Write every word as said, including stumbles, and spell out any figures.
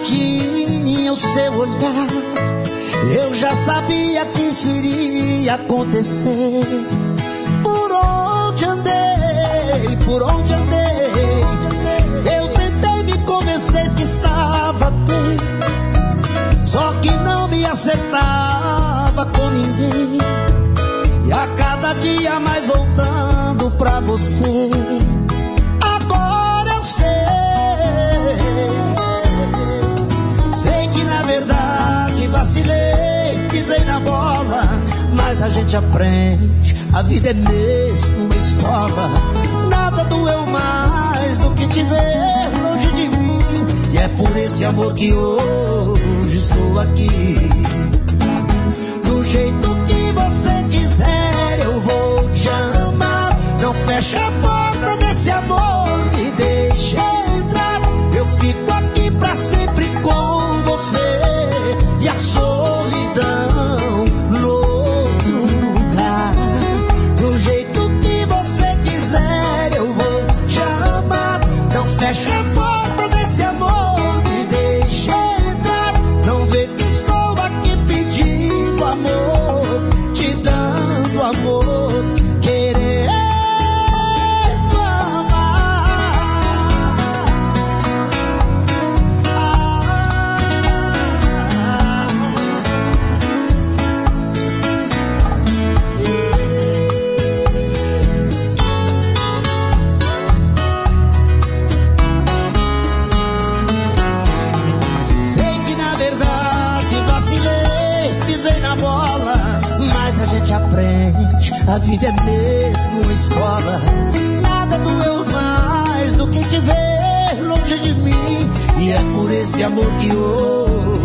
tinha o seu olhar, eu já sabia que isso iria acontecer. Por onde andei, por onde andei, eu tentei me convencer que estava bem, só que não me acertava com ninguém. E a cada dia mais voltando pra você, agora eu sei, sei que na verdade vacilei, pisei na bola, mas a gente aprende, a vida é mesmo uma escola. Nada doeu mais do que te ver longe de mim, e é por esse amor que hoje estou aqui. Do jeito que você quiser eu vou te amar, não feche a porta desse amor, me deixe entrar. Eu fico aqui pra sempre com você, e a solidão no outro lugar. Do jeito que você quiser eu vou te amar, não feche a porta desse amor, me deixe entrar. Não vê que estou aqui pedindo amor, te dando amor, querendo a gente aprende, a vida é mesmo uma escola. Nada doeu mais do que te ver longe de mim, e é por esse amor que hoje